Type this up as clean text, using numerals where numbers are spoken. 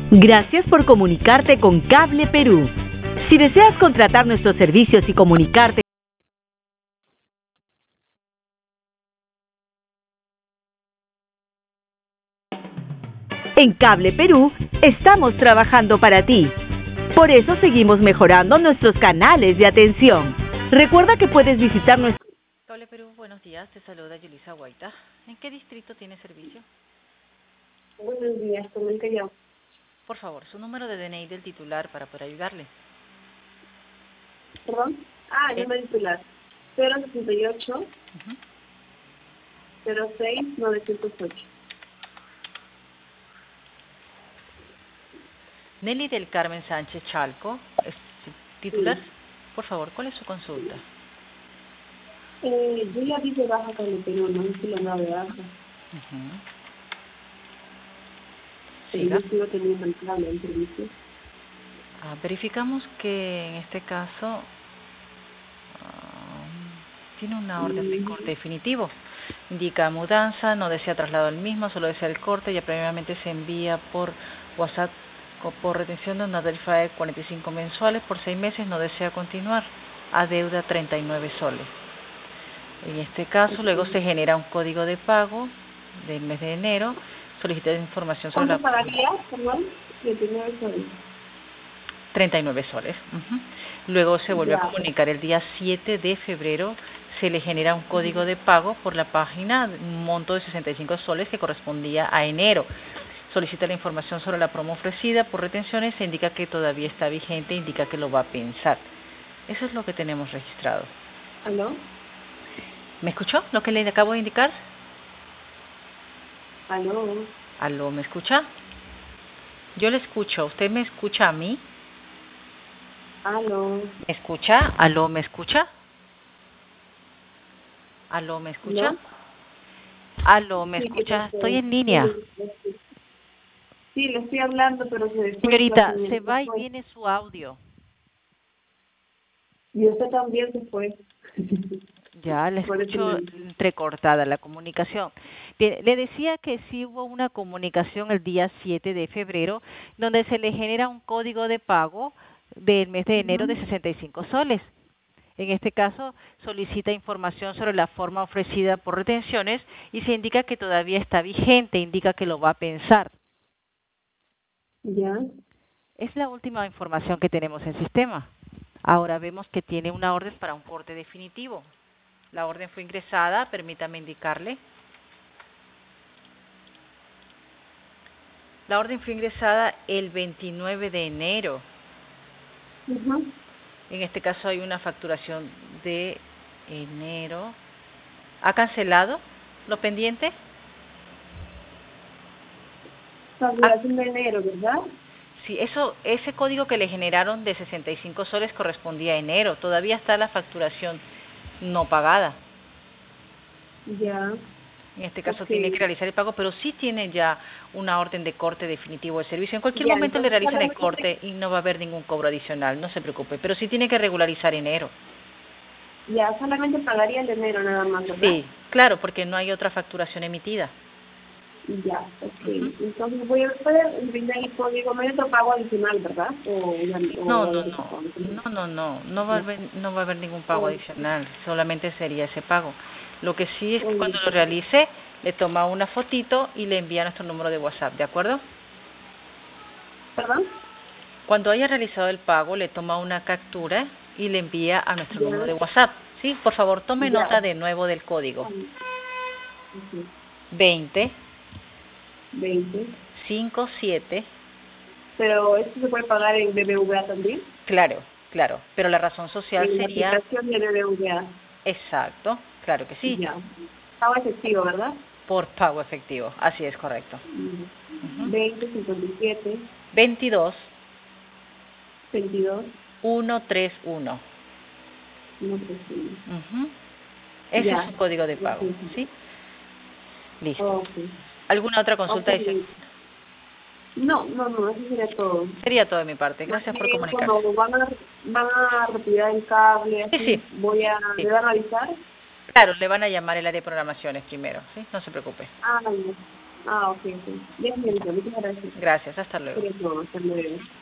Gracias por comunicarte con Cable Perú. Si deseas contratar nuestros servicios y comunicarte en Cable Perú, estamos trabajando para ti. Por eso seguimos mejorando nuestros canales de atención. Recuerda que puedes visitar nuestro... Cable Perú, buenos días. Te saluda Yulisa Guaita. ¿En qué distrito tiene servicio? Buenos días, comente yo. Por favor, su número de DNI del titular para poder ayudarle. ¿Perdón? Número titular. 068 06 908. Nelly del Carmen Sánchez Chalco, ¿es titular? Sí. Por favor, ¿cuál es su consulta? Yo ya vi de baja Cable Perú, no sé si la de baja. Siga. Yo sigo teniendo el cable en servicio. Verificamos que en este caso tiene una orden de corte definitivo. Indica mudanza, no desea traslado al mismo, solo desea el corte. Ya previamente se envía por WhatsApp por retención de una tarifa de 45 mensuales por 6 meses, no desea continuar. Adeuda 39 soles. En este caso, luego se genera un código de pago del mes de enero. Solicita información sobre ¿Cuánto pagaría, perdón? 39 soles. 39 soles. Luego se vuelve a comunicar el día 7 de febrero. Se le genera un código de pago por la página, un monto de 65 soles que correspondía a enero. Solicita la información sobre la promo ofrecida por retenciones, se indica que todavía está vigente, indica que lo va a pensar. Eso es lo que tenemos registrado. ¿Aló? ¿Me escuchó lo que le acabo de indicar? ¿Aló? ¿Aló, me escucha? Yo le escucho. ¿Usted me escucha a mí? ¿Aló? ¿Me escucha? ¿Aló, me escucha? ¿Aló, me escucha? ¿No? ¿Aló, me escucha? Estoy en línea. Sí, le estoy hablando, pero se después... Señorita, se va y viene su audio. Y usted también se fue. Ya, le escucho entrecortada la comunicación. Bien, le decía que sí hubo una comunicación el día 7 de febrero donde se le genera un código de pago del mes de enero de 65 soles. En este caso, solicita información sobre la forma ofrecida por retenciones y se indica que todavía está vigente, indica que lo va a pensar. Ya. Es la última información que tenemos en sistema. Ahora vemos que tiene una orden para un corte definitivo. La orden fue ingresada, permítame indicarle. La orden fue ingresada el 29 de enero. En este caso hay una facturación de enero. ¿Ha cancelado lo pendiente? Facturación de enero, ¿verdad? Sí, ese código que le generaron de 65 soles correspondía a enero. Todavía está la facturación no pagada. Ya. En este caso tiene que realizar el pago, pero sí tiene ya una orden de corte definitivo del servicio. En cualquier momento le realizan el corte y no va a haber ningún cobro adicional, no se preocupe. Pero sí tiene que regularizar enero. Ya, solamente pagaría el enero nada más, ¿verdad? Sí, claro, porque no hay otra facturación emitida. Ya, ok. Entonces voy a poder brindar el código, no hay otro pago adicional, ¿verdad? No va a haber ningún pago adicional, solamente sería ese pago. Lo que sí es que cuando lo realice, le toma una fotito y le envía nuestro número de WhatsApp, ¿de acuerdo? ¿Perdón? Cuando haya realizado el pago, le toma una captura y le envía a nuestro número de WhatsApp. Sí, por favor, tome nota de nuevo del código. 20 57. Pero esto se puede pagar en BBVA también. Claro, pero la razón social sería... La aplicación de BBVA. Exacto, claro que sí. Ya. Pago efectivo, ¿verdad? Por pago efectivo, así es correcto. 20 57 22 22 131. 131. Ese es su código de pago, ¿sí? Listo. ¿Alguna otra consulta? No, eso sería todo. Sería todo de mi parte. Gracias por comunicarse. Van a retirar el cable, así Sí. ¿le van a avisar? Claro, le van a llamar el área de programaciones primero, ¿sí? No se preocupe. Ah, ok. Bien, muchas gracias. Gracias, hasta luego. Hasta luego.